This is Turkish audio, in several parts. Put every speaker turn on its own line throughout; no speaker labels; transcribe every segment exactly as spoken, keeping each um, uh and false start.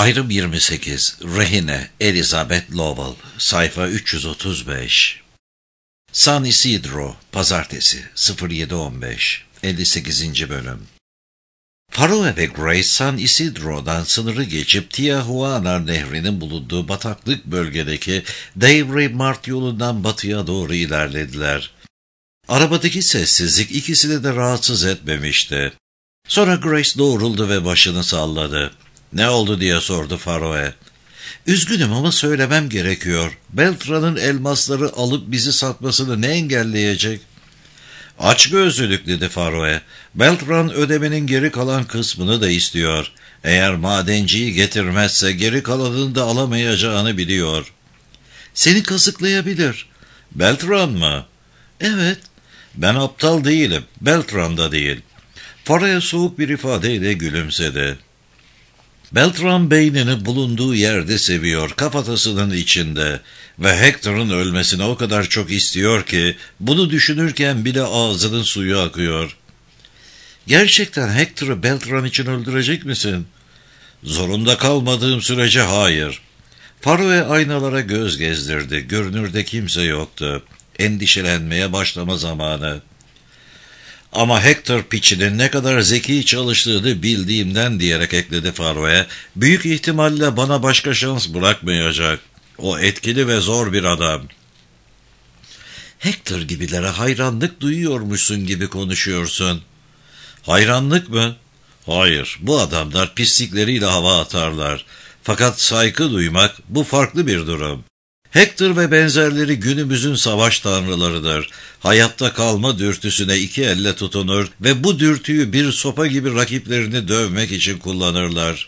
Ayrım yirmi sekiz. Rehine Elizabeth Lowell. Sayfa üç yüz otuz beş. San Isidro Pazartesi sıfır yedi on beş. elli sekizinci bölüm. Faroe ve Grace San Isidro'dan sınırı geçip Tiahuana Nehri'nin bulunduğu bataklık bölgedeki Davray Mart yolundan batıya doğru ilerlediler. Arabadaki sessizlik ikisini de rahatsız etmemişti. Sonra Grace doğruldu ve başını salladı. "Ne oldu?" diye sordu Faroe. "Üzgünüm ama söylemem gerekiyor. Beltran'ın elmasları alıp bizi satmasını ne engelleyecek?" "Açgözlülük," dedi Faroe. "Beltran ödemenin geri kalan kısmını da istiyor. Eğer madenciyi getirmezse geri kalanını da alamayacağını biliyor." "Seni kazıklayabilir." "Beltran mı?" "Evet." "Ben aptal değilim. Beltran da değil." Faroe soğuk bir ifadeyle gülümsedi. Beltran beynini bulunduğu yerde seviyor, kafatasının içinde ve Hector'ın ölmesini o kadar çok istiyor ki bunu düşünürken bile ağzının suyu akıyor. "Gerçekten Hector'ı Beltran için öldürecek misin?" "Zorunda kalmadığım sürece hayır." Faroe aynalara göz gezdirdi. Görünürde kimse yoktu. Endişelenmeye başlama zamanı. "Ama Hector piçinin ne kadar zeki çalıştığını bildiğimden," diyerek ekledi Faroe, "büyük ihtimalle bana başka şans bırakmayacak. O etkili ve zor bir adam." "Hector gibilere hayranlık duyuyormuşsun gibi konuşuyorsun." "Hayranlık mı?" "Hayır, bu adamlar pislikleriyle hava atarlar. Fakat saygı duymak, bu farklı bir durum. Hector ve benzerleri günümüzün savaş tanrılarıdır. Hayatta kalma dürtüsüne iki elle tutunur ve bu dürtüyü bir sopa gibi rakiplerini dövmek için kullanırlar."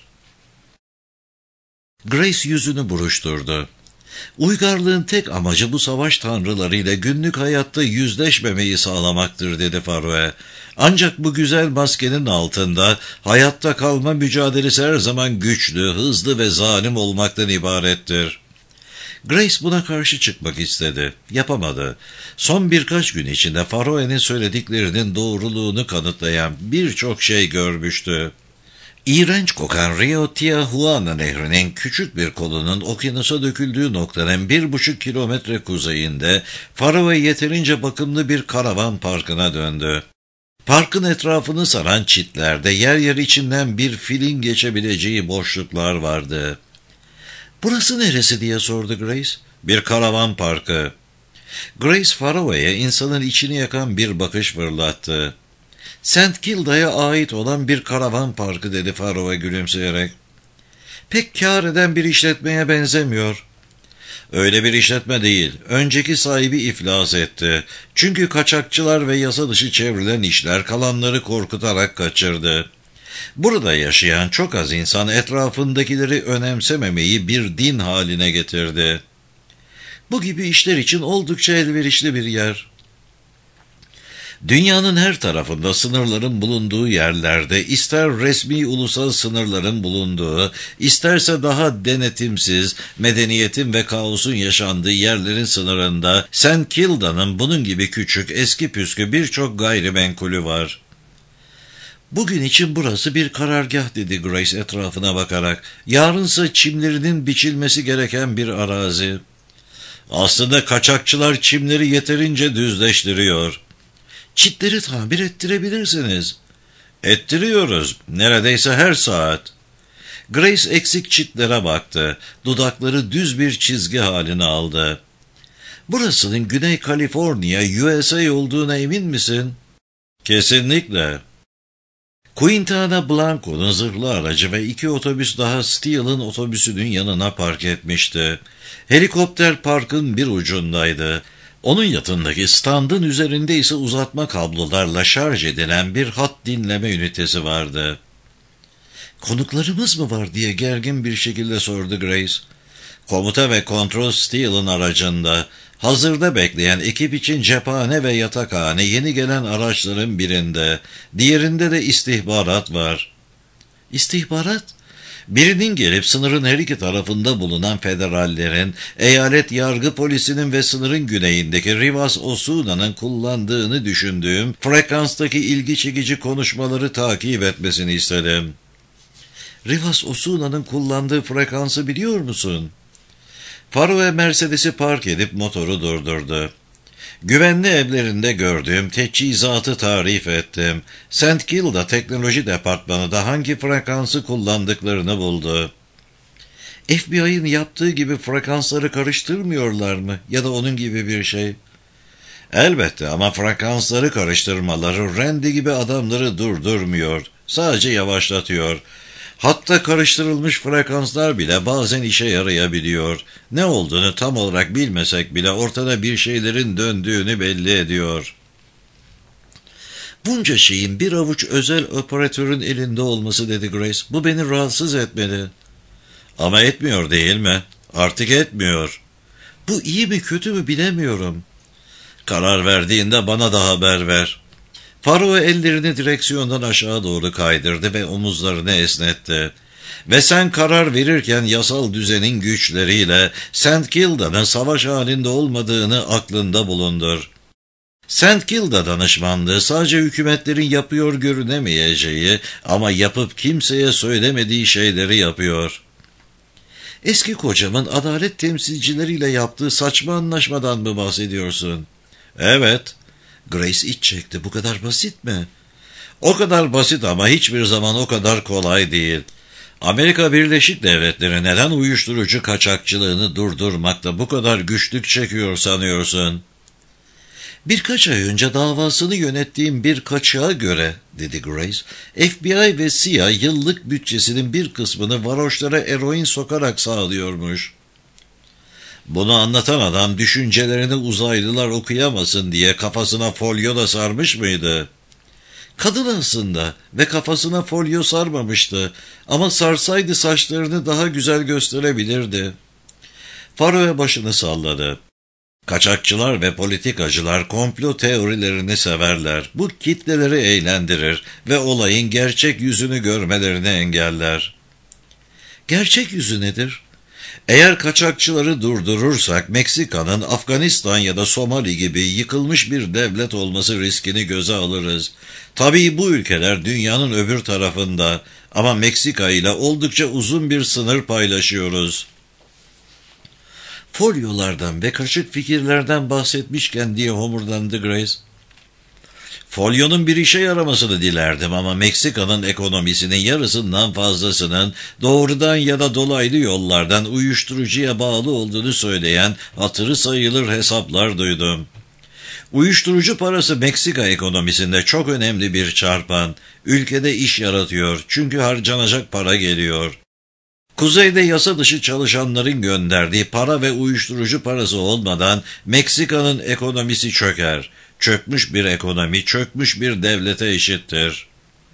Grace yüzünü buruşturdu. "Uygarlığın tek amacı bu savaş tanrılarıyla günlük hayatta yüzleşmemeyi sağlamaktır," dedi Faroe. "Ancak bu güzel maskenin altında hayatta kalma mücadelesi her zaman güçlü, hızlı ve zalim olmaktan ibarettir." Grace buna karşı çıkmak istedi. Yapamadı. Son birkaç gün içinde Faroe'nin söylediklerinin doğruluğunu kanıtlayan birçok şey görmüştü. İğrenç kokan Rio Tiahuana Nehri'nin küçük bir kolunun okyanusa döküldüğü noktanın bir buçuk kilometre kuzeyinde Faroe yeterince bakımlı bir karavan parkına döndü. Parkın etrafını saran çitlerde yer yer içinden bir filin geçebileceği boşluklar vardı. "Burası neresi?" diye sordu Grace. "Bir karavan parkı." Grace Faroe'ye insanın içini yakan bir bakış fırlattı. "Saint Kilda'ya ait olan bir karavan parkı," dedi Faroe gülümseyerek. "Pek kâr eden bir işletmeye benzemiyor." "Öyle bir işletme değil. Önceki sahibi iflas etti. Çünkü kaçakçılar ve yasa dışı çevrilen işler kalanları korkutarak kaçırdı. Burada yaşayan çok az insan etrafındakileri önemsememeyi bir din haline getirdi. Bu gibi işler için oldukça elverişli bir yer." Dünyanın her tarafında sınırların bulunduğu yerlerde, ister resmi ulusal sınırların bulunduğu, isterse daha denetimsiz, medeniyetin ve kaosun yaşandığı yerlerin sınırında, Saint Kilda'nın bunun gibi küçük, eski püskü birçok gayrimenkulü var. "Bugün için burası bir karargah," dedi Grace etrafına bakarak. "Yarınsa çimlerinin biçilmesi gereken bir arazi." "Aslında kaçakçılar çimleri yeterince düzleştiriyor." "Çitleri tamir ettirebilirsiniz." "Ettiriyoruz. Neredeyse her saat." Grace eksik çitlere baktı. Dudakları düz bir çizgi halini aldı. "Burasının Güney Kaliforniya, U S A olduğuna emin misin?" "Kesinlikle." Quintana Blanco'nun zırhlı aracı ve iki otobüs daha Steele'ın otobüsünün yanına park etmişti. Helikopter parkın bir ucundaydı. Onun yatındaki standın üzerinde ise uzatma kablolarla şarj edilen bir hat dinleme ünitesi vardı. "Konuklarımız mı var?" diye gergin bir şekilde sordu Grace. "Komuta ve kontrol Steele'ın aracında. Hazırda bekleyen ekip için cephane ve yatakhane yeni gelen araçların birinde. Diğerinde de istihbarat var." "İstihbarat?" "Birinin gelip sınırın her iki tarafında bulunan federallerin, eyalet yargı polisinin ve sınırın güneyindeki Rivas Osuna'nın kullandığını düşündüğüm frekanstaki ilgi çekici konuşmaları takip etmesini istedim." Rivas Osuna'nın kullandığı frekansı biliyor musun? Faroe Mercedes'i park edip motoru durdurdu. Güvenli evlerinde gördüğüm teçhizatı tarif ettim. Saint Kilda Teknoloji Departmanı da hangi frekansı kullandıklarını buldu. F B I'ın yaptığı gibi frekansları karıştırmıyorlar mı? Ya da onun gibi bir şey. Elbette ama frekansları karıştırmaları Randy gibi adamları durdurmuyor. Sadece yavaşlatıyor. Hatta karıştırılmış frekanslar bile bazen işe yarayabiliyor. Ne olduğunu tam olarak bilmesek bile ortada bir şeylerin döndüğünü belli ediyor. Bunca şeyin bir avuç özel operatörün elinde olması dedi Grace. Bu beni rahatsız etmedi. Ama etmiyor değil mi? Artık etmiyor. Bu iyi mi kötü mü bilemiyorum. Karar verdiğinde bana da haber ver. Faroe ellerini direksiyondan aşağı doğru kaydırdı ve omuzlarını esnetti. Ve sen karar verirken yasal düzenin güçleriyle Saint Kilda'nın savaş halinde olmadığını aklında bulundur. Saint Kilda danışmanlığı sadece hükümetlerin yapıyor görünemeyeceği ama yapıp kimseye söylemediği şeyleri yapıyor. Eski kocamın adalet temsilcileriyle yaptığı saçma anlaşmadan mı bahsediyorsun? Evet. Grace iç çekti. Bu kadar basit mi? O kadar basit ama hiçbir zaman o kadar kolay değil. Amerika Birleşik Devletleri neden uyuşturucu kaçakçılığını durdurmakta bu kadar güçlük çekiyor sanıyorsun? Birkaç ay önce davasını yönettiğim bir kaçağa göre, dedi Grace, F B I ve C I A yıllık bütçesinin bir kısmını varoşlara eroin sokarak sağlıyormuş. Bunu anlatan adam düşüncelerini uzaylılar okuyamasın diye kafasına folyo da sarmış mıydı? Kadın aslında ve kafasına folyo sarmamıştı ama sarsaydı saçlarını daha güzel gösterebilirdi. Faroe başını salladı. Kaçakçılar ve politikacılar komplo teorilerini severler. Bu kitleleri eğlendirir ve olayın gerçek yüzünü görmelerini engeller. Gerçek yüzü nedir? Eğer kaçakçıları durdurursak Meksika'nın Afganistan ya da Somali gibi yıkılmış bir devlet olması riskini göze alırız. Tabii bu ülkeler dünyanın öbür tarafında ama Meksika ile oldukça uzun bir sınır paylaşıyoruz. Folyolardan ve kaşık fikirlerden bahsetmişken diye homurdandı Grace. Folyonun bir işe yaramasını dilerdim ama Meksika'nın ekonomisinin yarısından fazlasının doğrudan ya da dolaylı yollardan uyuşturucuya bağlı olduğunu söyleyen hatırı sayılır hesaplar duydum. Uyuşturucu parası Meksika ekonomisinde çok önemli bir çarpan. Ülkede iş yaratıyor çünkü harcanacak para geliyor. Kuzeyde yasa dışı çalışanların gönderdiği para ve uyuşturucu parası olmadan Meksika'nın ekonomisi çöker. Çökmüş bir ekonomi, çökmüş bir devlete eşittir.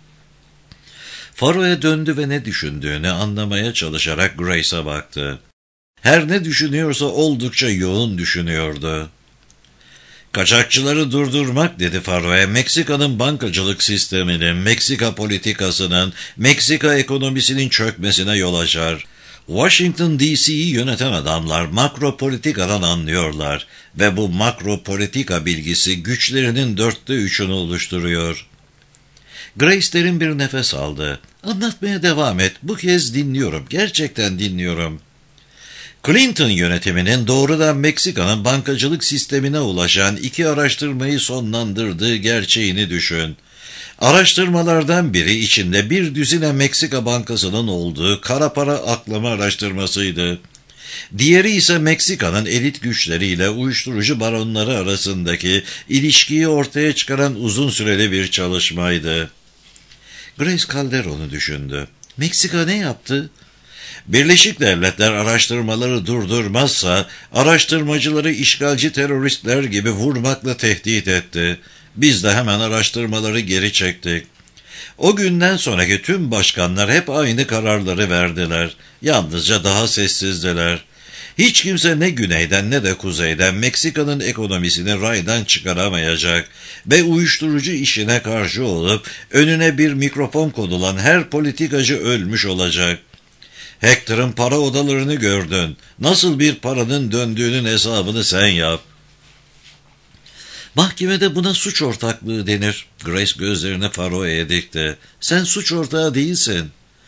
Faroe döndü ve ne düşündüğünü anlamaya çalışarak Grace'a baktı. Her ne düşünüyorsa oldukça yoğun düşünüyordu. Kaçakçıları durdurmak dedi Faroe, Meksika'nın bankacılık sisteminin, Meksika politikasının, Meksika ekonomisinin çökmesine yol açar. Washington D C'yi yöneten adamlar makro politikadan anlıyorlar ve bu makro politika bilgisi güçlerinin dörtte üçünü oluşturuyor. Grace derin bir nefes aldı. Anlatmaya devam et, bu kez dinliyorum, gerçekten dinliyorum. Clinton yönetiminin doğrudan Meksika'nın bankacılık sistemine ulaşan iki araştırmayı sonlandırdığı gerçeğini düşün. Araştırmalardan biri içinde bir düzine Meksika bankasının olduğu kara para aklama araştırmasıydı. Diğeri ise Meksika'nın elit güçleriyle uyuşturucu baronları arasındaki ilişkiyi ortaya çıkaran uzun süreli bir çalışmaydı. Grace Calderon'u düşündü. Meksika ne yaptı? Birleşik Devletler araştırmaları durdurmazsa araştırmacıları işgalci teröristler gibi vurmakla tehdit etti. Biz de hemen araştırmaları geri çektik. O günden sonraki tüm başkanlar hep aynı kararları verdiler. Yalnızca daha sessizdiler. Hiç kimse ne güneyden ne de kuzeyden Meksika'nın ekonomisini raydan çıkaramayacak ve uyuşturucu işine karşı olup önüne bir mikrofon konulan her politikacı ölmüş olacak. Hector'ın para odalarını gördün. Nasıl bir paranın döndüğünün hesabını sen yap. Mahkemede buna suç ortaklığı denir. Grace gözlerini Faroe'ye dikti. Sen suç ortağı değilsin.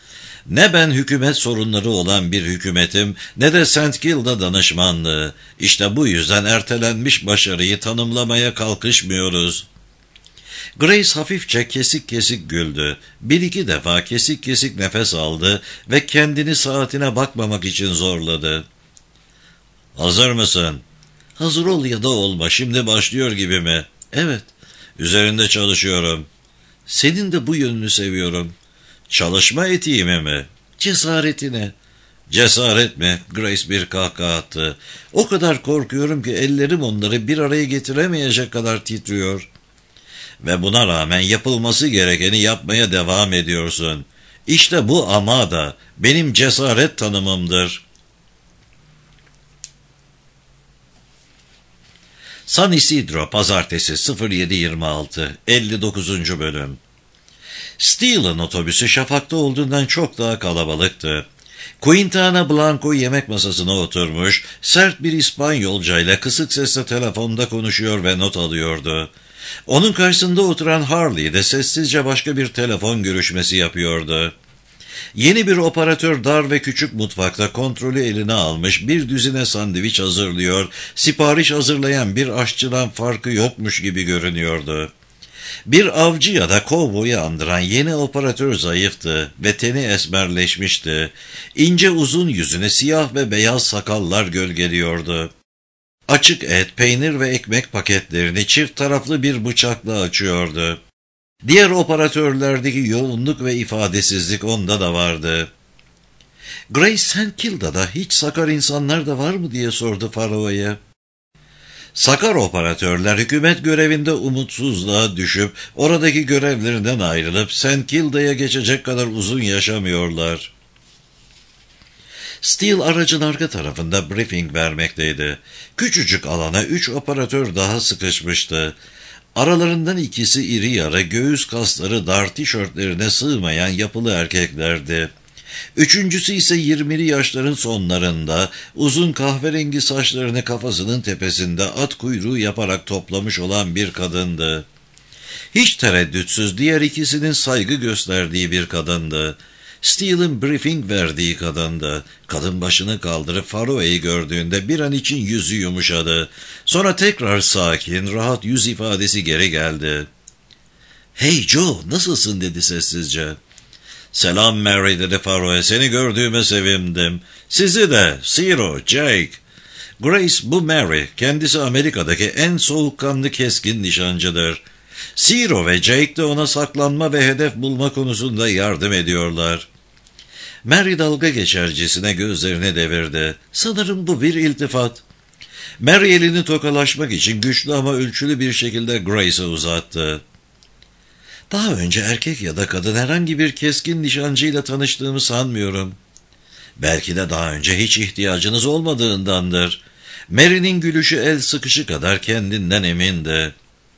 Ne ben hükümet sorunları olan bir hükümetim, ne de Saint Kilda danışmanlığı. İşte bu yüzden ertelenmiş başarıyı tanımlamaya kalkışmıyoruz. Grace hafifçe kesik kesik güldü. Bir iki defa kesik kesik nefes aldı ve kendini saatine bakmamak için zorladı. Hazır mısın? Hazır ol ya da olma, şimdi başlıyor gibi mi? Evet. Üzerinde çalışıyorum. Senin de bu yönünü seviyorum. Çalışma etiğimi mi? Cesaretine. Cesaret mi? Grace bir kahkaha attı. O kadar korkuyorum ki ellerim onları bir araya getiremeyecek kadar titriyor. Ve buna rağmen yapılması gerekeni yapmaya devam ediyorsun. İşte bu ama da benim cesaret tanımımdır. San Isidro, Pazartesi sıfır yedi yirmi altı, elli dokuzuncu bölüm. Steele'ın otobüsü şafakta olduğundan çok daha kalabalıktı. Quintana Blanco yemek masasına oturmuş, sert bir İspanyolcayla kısık sesle telefonda konuşuyor ve not alıyordu. Onun karşısında oturan Harley de sessizce başka bir telefon görüşmesi yapıyordu. Yeni bir operatör dar ve küçük mutfakta kontrolü eline almış bir düzine sandviç hazırlıyor, sipariş hazırlayan bir aşçıdan farkı yokmuş gibi görünüyordu. Bir avcı ya da kovboyu andıran yeni operatör zayıftı ve teni esmerleşmişti. İnce uzun yüzüne siyah ve beyaz sakallar gölgeliyordu. Açık et, peynir ve ekmek paketlerini çift taraflı bir bıçakla açıyordu. Diğer operatörlerdeki yoğunluk ve ifadesizlik onda da vardı. Grace, Saint Kilda'da hiç sakar insanlar da var mı diye sordu Faroa'ya. Sakar operatörler hükümet görevinde umutsuzluğa düşüp oradaki görevlerinden ayrılıp Saint Kilda'ya geçecek kadar uzun yaşamıyorlar. Steele aracın arka tarafında briefing vermekteydi. Küçücük alana üç operatör daha sıkışmıştı. Aralarından ikisi iri yarı, göğüs kasları dar tişörtlerine sığmayan yapılı erkeklerdi. Üçüncüsü ise yirmili yaşların sonlarında, uzun kahverengi saçlarını kafasının tepesinde at kuyruğu yaparak toplamış olan bir kadındı. Hiç tereddütsüz diğer ikisinin saygı gösterdiği bir kadındı. Steele'ın briefing verdiği kadındı. Kadın başını kaldırıp Faroa'yı gördüğünde bir an için yüzü yumuşadı. Sonra tekrar sakin, rahat yüz ifadesi geri geldi. "Hey Joe, nasılsın?" dedi sessizce. "Selam Mary," dedi Faro'a. "Seni gördüğüme sevindim. Sizi de, Ciro, Jake." Grace, bu Mary. Kendisi Amerika'daki en soğukkanlı keskin nişancıdır. Ciro ve Jake de ona saklanma ve hedef bulma konusunda yardım ediyorlar. Mary dalga geçercesine gözlerini devirdi. "Sanırım bu bir iltifat." Mary elini tokalaşmak için güçlü ama ölçülü bir şekilde Grace'e uzattı. "Daha önce erkek ya da kadın herhangi bir keskin nişancıyla tanıştığımı sanmıyorum." "Belki de daha önce hiç ihtiyacınız olmadığındandır." Mary'nin gülüşü el sıkışı kadar kendinden emindi.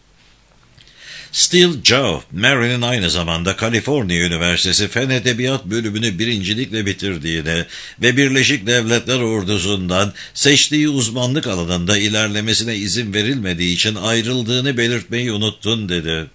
Steele Joe, Mary'nin aynı zamanda Kaliforniya Üniversitesi Fen Edebiyat bölümünü birincilikle bitirdiğini ve Birleşik Devletler Ordusu'ndan seçtiği uzmanlık alanında ilerlemesine izin verilmediği için ayrıldığını belirtmeyi unuttun, dedi.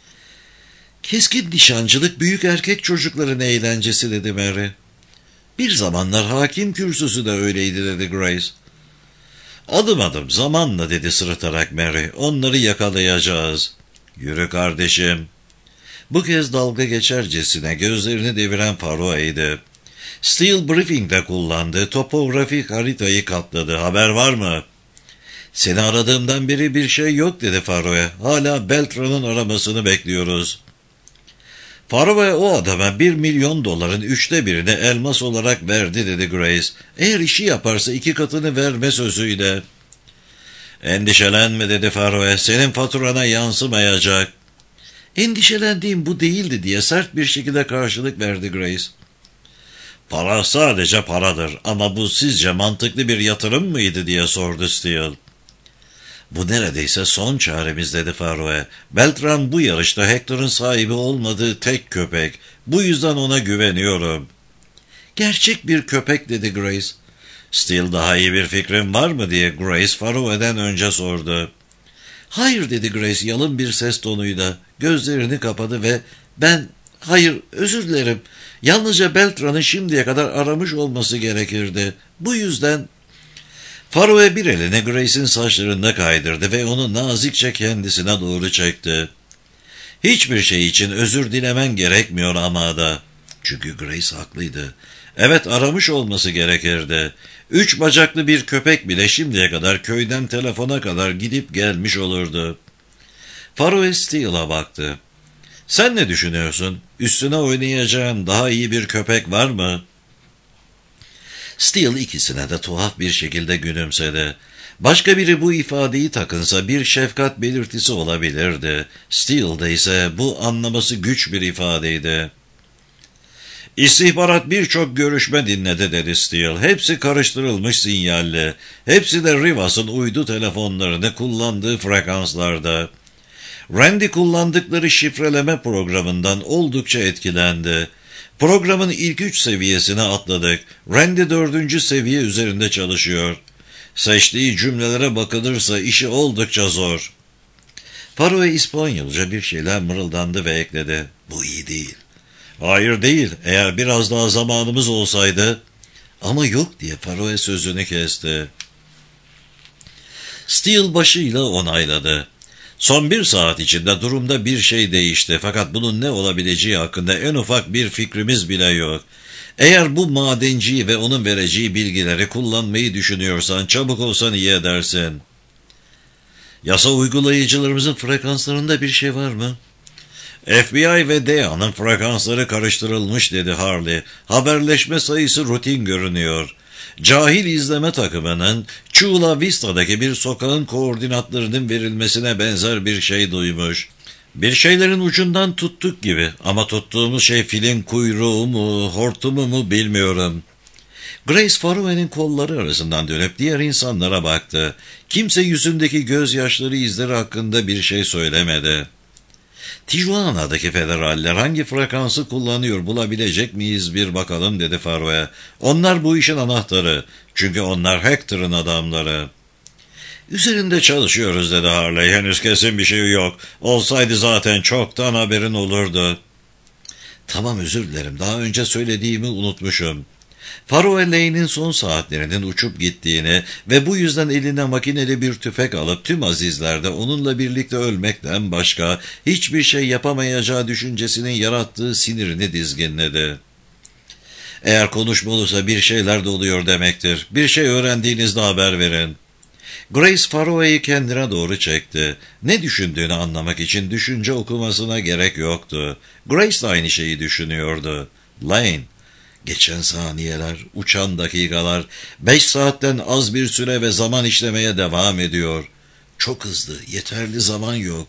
"Keskin nişancılık büyük erkek çocukların eğlencesi," dedi Mary. "Bir zamanlar hakim kürsüsü de öyleydi," dedi Grace. "Adım adım, zamanla," dedi sırıtarak Mary. "Onları yakalayacağız." "Yürü kardeşim." Bu kez dalga geçercesine gözlerini deviren Faroa'ydı. Steele briefing'de kullandığı topografik haritayı katladı. "Haber var mı?" "Seni aradığımdan beri bir şey yok," dedi Faro'a. "Hala Beltran'ın aramasını bekliyoruz." "Faro'a o adama bir milyon doların üçte birini elmas olarak verdi," dedi Grace. "Eğer işi yaparsa iki katını verme sözüyle." "Endişelenme," dedi Faro'a. "Senin faturana yansımayacak." "Endişelendiğim bu değildi," diye sert bir şekilde karşılık verdi Grace. "Para sadece paradır ama bu sizce mantıklı bir yatırım mıydı?" diye sordu Steele. "Bu neredeyse son çaremiz," dedi Faro'a. "Beltran bu yarışta Hector'ın sahibi olmadığı tek köpek. Bu yüzden ona güveniyorum." "Gerçek bir köpek," dedi Grace. "Steele, daha iyi bir fikrin var mı?" diye Grace Faroa'dan önce sordu. "Hayır," dedi Grace yalın bir ses tonuyla. Gözlerini kapadı ve "Ben Hayır, özür dilerim. Yalnızca Beltran'ın şimdiye kadar aramış olması gerekirdi. Bu yüzden... Faroe bir eline Grace'in saçlarında kaydırdı ve onu nazikçe kendisine doğru çekti. Hiçbir şey için özür dilemen gerekmiyor ama da. Çünkü Grace haklıydı. Evet, aramış olması gerekirdi. Üç bacaklı bir köpek bile şimdiye kadar köyden telefona kadar gidip gelmiş olurdu. Faroe Steele'a baktı. Sen ne düşünüyorsun? Üstüne oynayacağın daha iyi bir köpek var mı? Steele ikisine de tuhaf bir şekilde gülümsedi. Başka biri bu ifadeyi takınsa bir şefkat belirtisi olabilirdi. Steele'de ise bu anlaması güç bir ifadeydi. İstihbarat birçok görüşme dinledi dedi Steele. Hepsi karıştırılmış sinyalli. Hepsi de Rivas'ın uydu telefonlarını kullandığı frekanslarda. Randy kullandıkları şifreleme programından oldukça etkilendi. Programın ilk üç seviyesine atladık. Randy dördüncü seviye üzerinde çalışıyor. Seçtiği cümlelere bakılırsa işi oldukça zor. Faroe İspanyolca bir şeyler mırıldandı ve ekledi. Bu iyi değil. Hayır değil, eğer biraz daha zamanımız olsaydı. Ama yok diye Faroe sözünü kesti. Steele başıyla onayladı. Son bir saat içinde durumda bir şey değişti fakat bunun ne olabileceği hakkında en ufak bir fikrimiz bile yok. Eğer bu madenciyi ve onun vereceği bilgileri kullanmayı düşünüyorsan çabuk olsan iyi edersin. Yasa uygulayıcılarımızın frekanslarında bir şey var mı? F B I ve D E A'nın frekansları karıştırılmış dedi Harley. Haberleşme sayısı rutin görünüyor. Cahil izleme takımının Chula Vista'daki bir sokağın koordinatlarının verilmesine benzer bir şey duymuş. Bir şeylerin ucundan tuttuk gibi ama tuttuğumuz şey filin kuyruğu mu, hortumu mu bilmiyorum. Grace Faroe'nin kolları arasından dönüp diğer insanlara baktı. Kimse yüzündeki gözyaşları izleri hakkında bir şey söylemedi. Tijuana'daki federaller hangi frekansı kullanıyor bulabilecek miyiz bir bakalım dedi Faroe. Onlar bu işin anahtarı. Çünkü onlar Hector'ın adamları. Üzerinde çalışıyoruz dedi Harley. Henüz kesin bir şey yok. Olsaydı zaten çoktan haberin olurdu. Tamam, özür dilerim. Daha önce söylediğimi unutmuşum. Faroe Lane'in son saatlerinin uçup gittiğini ve bu yüzden eline makineli bir tüfek alıp tüm azizlerde onunla birlikte ölmekten başka hiçbir şey yapamayacağı düşüncesinin yarattığı sinirini dizginledi. Eğer konuşma olursa bir şeyler de oluyor demektir. Bir şey öğrendiğinizde haber verin. Grace Faroe'yi kendine doğru çekti. Ne düşündüğünü anlamak için düşünce okumasına gerek yoktu. Grace de aynı şeyi düşünüyordu. Lane. Geçen saniyeler, uçan dakikalar, beş saatten az bir süre ve zaman işlemeye devam ediyor. Çok hızlı, yeterli zaman yok.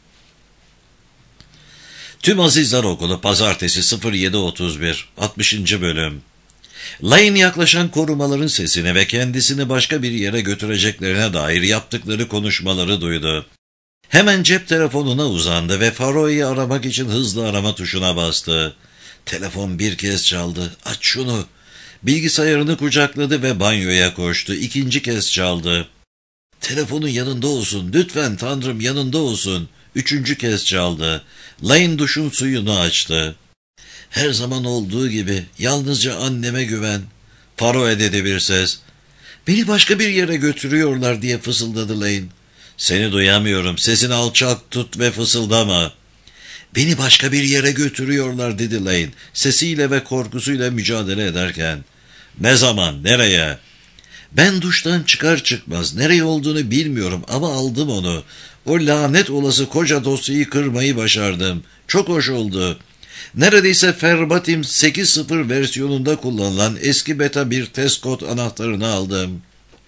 Tüm Azizler Okulu Pazartesi yedi otuz bir altmışıncı bölüm. Lane yaklaşan korumaların sesini ve kendisini başka bir yere götüreceklerine dair yaptıkları konuşmaları duydu. Hemen cep telefonuna uzandı ve Faroe'yi aramak için hızlı arama tuşuna bastı. Telefon bir kez çaldı. Aç şunu. Bilgisayarını kucakladı ve banyoya koştu. İkinci kez çaldı. Telefonun yanında olsun. Lütfen Tanrım, yanında olsun. Üçüncü kez çaldı. Lane duşun suyunu açtı. Her zaman olduğu gibi yalnızca anneme güven. Faroe dedi bir ses. Beni başka bir yere götürüyorlar diye fısıldadı Lane. Seni duyamıyorum. Sesini alçak tut ve fısıldama. Beni başka bir yere götürüyorlar dedi Lane, sesiyle ve korkusuyla mücadele ederken. Ne zaman, nereye? Ben duştan çıkar çıkmaz nereye olduğunu bilmiyorum ama aldım onu. O lanet olası koca dosyayı kırmayı başardım. Çok hoş oldu. Neredeyse Ferbatim sekiz sıfır versiyonunda kullanılan eski beta bir test kod anahtarını aldım.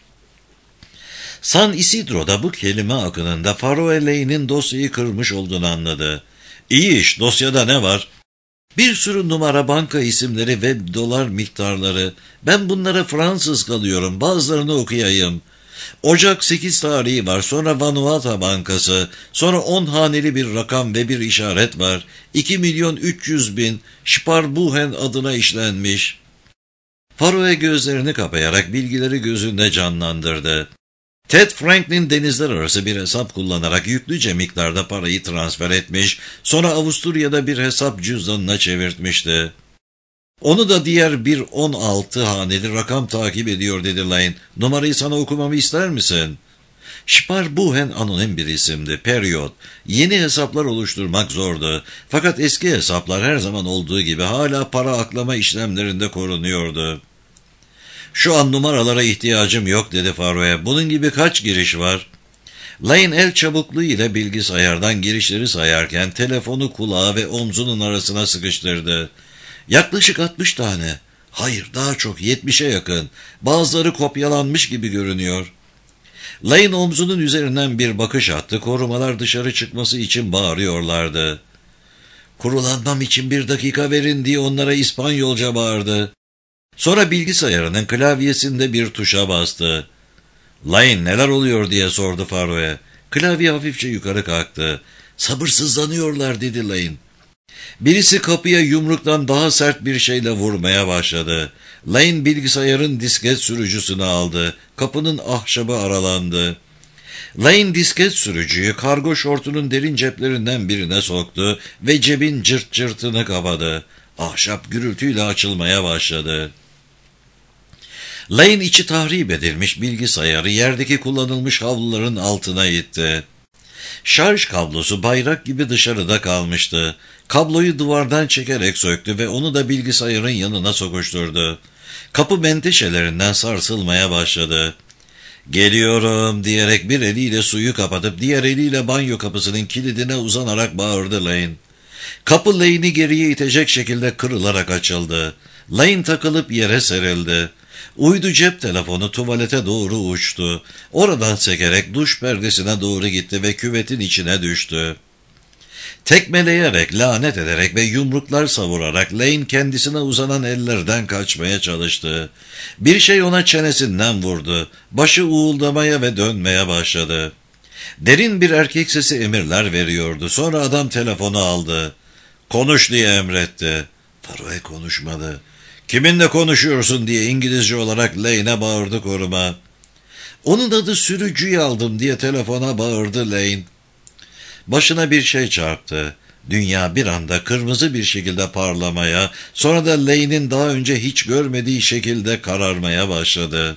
San Isidro'da bu kelime akınında Faroe Lane'in dosyayı kırmış olduğunu anladı. İyi iş, dosyada ne var? Bir sürü numara, banka isimleri ve dolar miktarları. Ben bunlara Fransız kalıyorum, bazılarını okuyayım. Ocak sekiz tarihi var, sonra Vanuatu Bankası, sonra on haneli bir rakam ve bir işaret var. iki milyon üç yüz bin Sparbuhen adına işlenmiş. Faroe gözlerini kapayarak bilgileri gözünde canlandırdı. Ted Franklin denizler arası bir hesap kullanarak yüklüce miktarda parayı transfer etmiş, sonra Avusturya'da bir hesap cüzdanına çevirtmişti. Onu da diğer bir on altı haneli rakam takip ediyor dedi Lane. Numarayı sana okumamı ister misin? Sparbuchen anonim bir isimdi. Periyot. Yeni hesaplar oluşturmak zordu. Fakat eski hesaplar her zaman olduğu gibi hala para aklama işlemlerinde korunuyordu. Şu an numaralara ihtiyacım yok dedi Farro'ya. Bunun gibi kaç giriş var? Lane el çabukluğu ile bilgisayardan girişleri sayarken telefonu kulağı ve omzunun arasına sıkıştırdı. Yaklaşık altmış tane. Hayır, daha çok, yetmişe yakın. Bazıları kopyalanmış gibi görünüyor. Lane omzunun üzerinden bir bakış attı. Korumalar dışarı çıkması için bağırıyorlardı. Kurulanmam için bir dakika verin diye onlara İspanyolca bağırdı. Sonra bilgisayarının klavyesinde bir tuşa bastı. Lane neler oluyor diye sordu Farro'ya. Klavye hafifçe yukarı kalktı. Sabırsızlanıyorlar dedi Lane. Birisi kapıya yumruktan daha sert bir şeyle vurmaya başladı. Lane bilgisayarın disket sürücüsünü aldı. Kapının ahşabı aralandı. Lane disket sürücüyü kargo şortunun derin ceplerinden birine soktu ve cebin cırt cırtını kapadı. Ahşap gürültüyle açılmaya başladı. Lane içi tahrip edilmiş bilgisayarı yerdeki kullanılmış havluların altına itti. Şarj kablosu bayrak gibi dışarıda kalmıştı. Kabloyu duvardan çekerek söktü ve onu da bilgisayarın yanına sokuşturdu. Kapı menteşelerinden sarsılmaya başladı. "Geliyorum" diyerek bir eliyle suyu kapatıp diğer eliyle banyo kapısının kilidine uzanarak bağırdı Lane. Kapı Lane'i geriye itecek şekilde kırılarak açıldı. Lane takılıp yere serildi. Uydu cep telefonu tuvalete doğru uçtu. Oradan sekerek duş perdesine doğru gitti ve küvetin içine düştü. Tekmeleyerek, lanet ederek ve yumruklar savurarak Lane kendisine uzanan ellerden kaçmaya çalıştı. Bir şey ona çenesinden vurdu. Başı uğuldamaya ve dönmeye başladı. Derin bir erkek sesi emirler veriyordu. Sonra adam telefonu aldı. "Konuş" diye emretti. Farrow konuşmadı. "Kiminle konuşuyorsun?" diye İngilizce olarak Lane'e bağırdı koruma. "Onun adı sürücüyü aldım" diye telefona bağırdı Lane. Başına bir şey çarptı. Dünya bir anda kırmızı bir şekilde parlamaya, sonra da Lane'in daha önce hiç görmediği şekilde kararmaya başladı.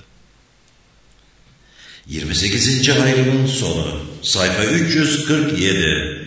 yirmi sekizinci ayrımın sonu. Sayfa üç yüz kırk yedi.